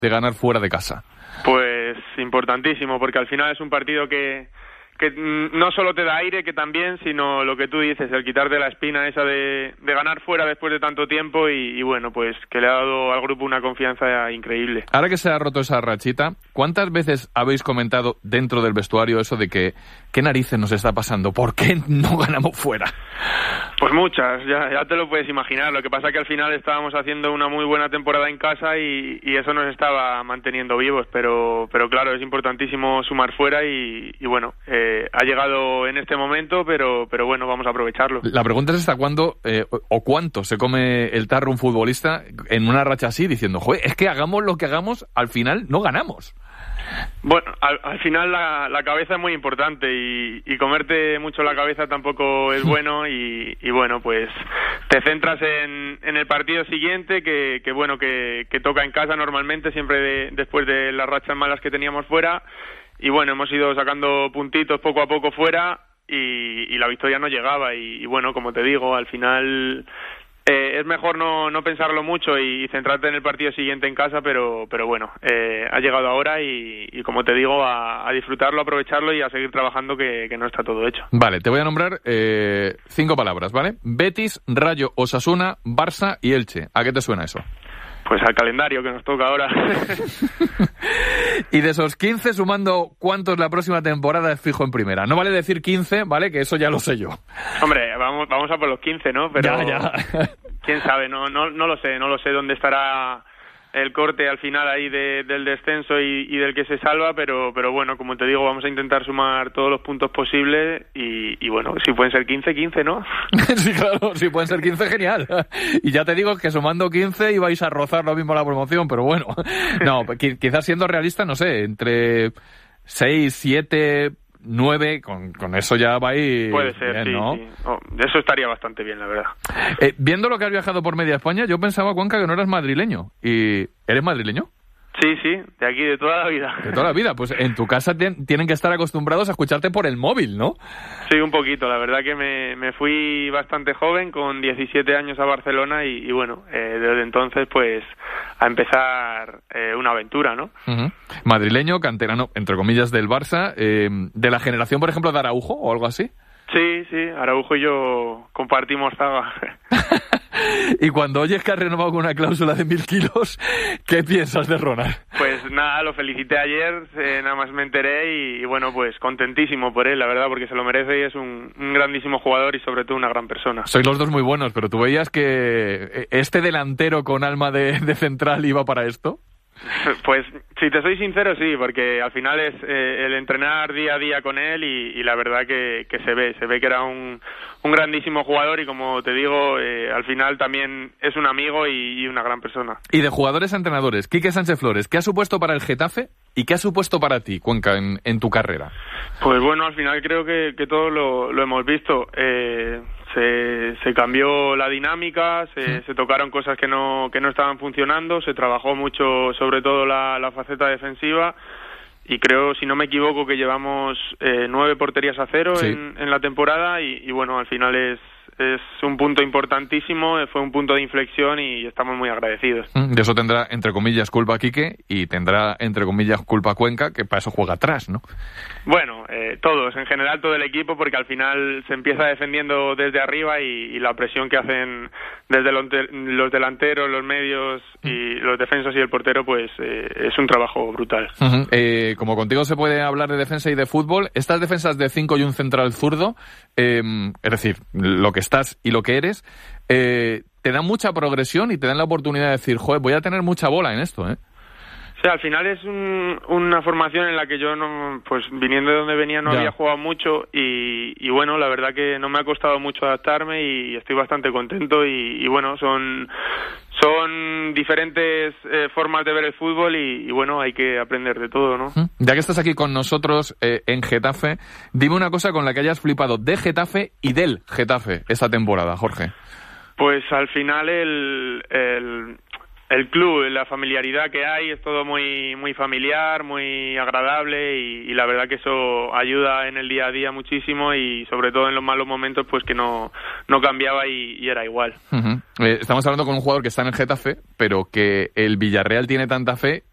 de ganar fuera de casa? Pues importantísimo, porque al final es un partido que no solo te da aire, que también, sino lo que tú dices, el quitarte la espina esa de ganar fuera después de tanto tiempo y bueno, pues que le ha dado al grupo una confianza increíble. Ahora que se ha roto esa rachita, ¿cuántas veces habéis comentado dentro del vestuario eso de que qué narices nos está pasando? ¿Por qué no ganamos fuera? Pues muchas, ya te lo puedes imaginar. Lo que pasa es que al final estábamos haciendo una muy buena temporada en casa y eso nos estaba manteniendo vivos, pero claro, es importantísimo sumar fuera y bueno, ha llegado en este momento, pero bueno, vamos a aprovecharlo. La pregunta es hasta cuándo o cuánto se come el tarro un futbolista en una racha así, diciendo, joder, es que hagamos lo que hagamos, al final no ganamos. Bueno, al final la cabeza es muy importante y comerte mucho la cabeza tampoco es bueno y bueno, pues te centras en el partido siguiente que bueno, que toca en casa normalmente, siempre después de las rachas malas que teníamos fuera y bueno, hemos ido sacando puntitos poco a poco fuera y la victoria no llegaba y bueno, como te digo, al final... es mejor no pensarlo mucho y centrarte en el partido siguiente en casa, pero bueno, ha llegado ahora y como te digo, a disfrutarlo, aprovecharlo y a seguir trabajando que no está todo hecho. Vale, te voy a nombrar 5 palabras, ¿vale? Betis, Rayo, Osasuna, Barça y Elche. ¿A qué te suena eso? Pues al calendario que nos toca ahora. Y de esos 15, sumando cuántos la próxima temporada es fijo en primera. No vale decir 15, ¿vale? Que eso ya lo sé yo. Hombre, vamos a por los 15, ¿no? Pero ya. quién sabe, no lo sé dónde estará el corte al final ahí del descenso y del que se salva, pero bueno, como te digo, vamos a intentar sumar todos los puntos posibles y bueno, si pueden ser 15, ¿no? Sí, claro, si pueden ser 15, genial. Y ya te digo que sumando 15 ibais a rozar lo mismo la promoción, pero bueno. No, quizás siendo realista, no sé, entre 6, 7... 9, con eso ya va a ir... Puede ser, bien, ¿no? Sí. Eso estaría bastante bien, la verdad. Viendo lo que has viajado por media España, yo pensaba, Cuenca, que no eras madrileño. ¿Y eres madrileño? Sí, de aquí, de toda la vida. De toda la vida, pues en tu casa tienen que estar acostumbrados a escucharte por el móvil, ¿no? Sí, un poquito, la verdad que me fui bastante joven, con 17 años a Barcelona y bueno, desde entonces pues a empezar una aventura, ¿no? Uh-huh. Madrileño, canterano, entre comillas, del Barça, de la generación, por ejemplo, de Araujo o algo así. Sí, Araujo y yo compartimos zaga. Y cuando oyes que has renovado con una cláusula de 1.000 kilos, ¿qué piensas de Ronald? Pues nada, lo felicité ayer, nada más me enteré y bueno, pues contentísimo por él, la verdad, porque se lo merece y es un grandísimo jugador y sobre todo una gran persona. Sois los dos muy buenos, pero ¿tú veías que este delantero con alma de central iba para esto? Pues si te soy sincero, sí, porque al final es el entrenar día a día con él y la verdad que se ve que era un grandísimo jugador y como te digo, al final también es un amigo y una gran persona. Y de jugadores a entrenadores, Quique Sánchez Flores, ¿qué ha supuesto para el Getafe y qué ha supuesto para ti, Cuenca, en tu carrera? Pues bueno, al final creo que todos lo hemos visto. Se cambió la dinámica, se tocaron cosas que no estaban funcionando, se trabajó mucho sobre todo la faceta defensiva y creo, si no me equivoco, que llevamos 9 porterías a 0 sí. en la temporada y bueno, al final es un punto importantísimo, fue un punto de inflexión y estamos muy agradecidos. De eso tendrá, entre comillas, culpa Quique y tendrá, entre comillas, culpa Cuenca, que para eso juega atrás, ¿no? Bueno, todos, en general todo el equipo, porque al final se empieza defendiendo desde arriba y la presión que hacen desde los delanteros, los medios y los defensas y el portero, pues es un trabajo brutal. Uh-huh. Como contigo se puede hablar de defensa y de fútbol, estas defensas de 5 y un central zurdo, es decir, lo que estás y lo que eres, te dan mucha progresión y te dan la oportunidad de decir, joder, voy a tener mucha bola en esto, ¿eh? O sea, al final es una formación en la que yo, pues viniendo de donde venía, no había jugado mucho y bueno, la verdad que no me ha costado mucho adaptarme y estoy bastante contento y bueno, son diferentes formas de ver el fútbol y bueno, hay que aprender de todo, ¿no? Ya que estás aquí con nosotros en Getafe, dime una cosa con la que hayas flipado de Getafe y del Getafe esta temporada, Jorge. Pues al final el club, la familiaridad que hay, es todo muy muy familiar, muy agradable y la verdad que eso ayuda en el día a día muchísimo y sobre todo en los malos momentos pues que no cambiaba y era igual. Uh-huh. Estamos hablando con un jugador que está en el Getafe, pero que el Villarreal tiene tanta fe